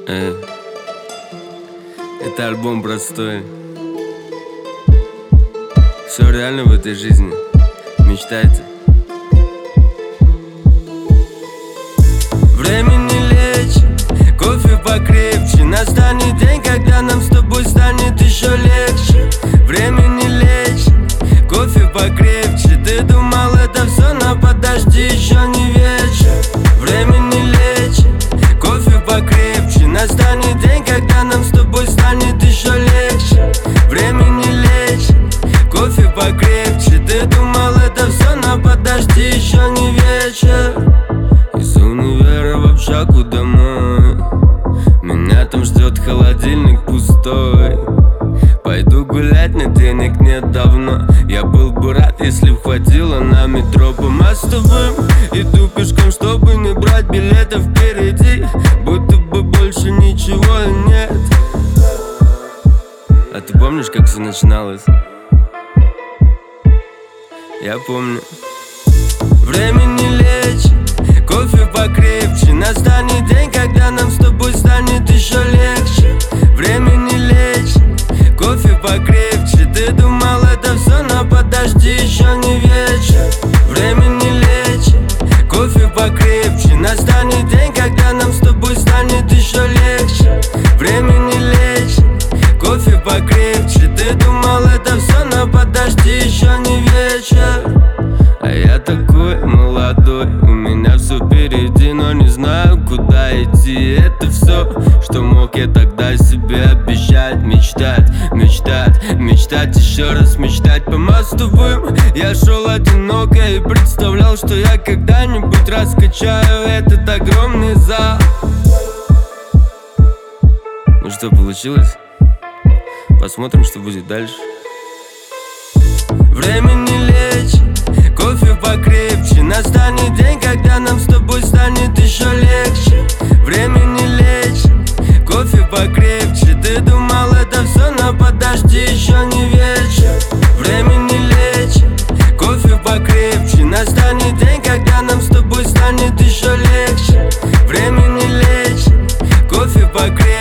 Это альбом простой. Все реально в этой жизни. Мечтайте. Время не лечит, кофе покрепче. Настанет день, когда нам с тобой станет еще легче. Время не лечит, кофе покрепче. Ты думал это все, но подожди, еще не вечер. Время не лечит, кофе покрепче. Настанет день, когда нам с тобой станет еще легче. Время не лечит, кофе покрепче. Ты думал это все, но подожди, еще не вечер. Из универа в общагу домой. Меня там ждет холодильник пустой. Пойду гулять, но денег нет давно. Я был бы рад, если б хватило на метро по мостовым. Иду пешком, чтобы не брать билетов впереди. Будто бы больше ничего и нет. А ты помнишь, как все начиналось? Я помню. Время не лечит, кофе покрепче. Настанет день, когда нам с тобой станет еще легче. Время не лечит, кофе покрепче. Ты думал это все, но подожди, еще не вечер. Время не лечит, кофе покрепче. Настанет день, когда нам с тобой станет еще легче. Время не лечит, кофе покрепче. Ты думал это все, но подожди, еще не вечер. А я такой молодой, у меня все впереди, но не знаю, куда идти. Это все, что мог я тогда себе обещать. Мечтать, мечтать, мечтать, еще раз мечтать по мостовым. Я шел одиноко и представлял, что я когда-нибудь раскачаю этот огромный зал. Ну что, получилось? Посмотрим, что будет дальше. Время не лечит, кофе покрепче. Настанет день, когда нам с тобой станет еще легче. Время не лечит, кофе покрепче. Ты думал это все, но подожди, еще не вечер. Время не лечит, кофе покрепче. Настанет день, когда нам с тобой станет еще легче. Время не лечит, кофе покрепче.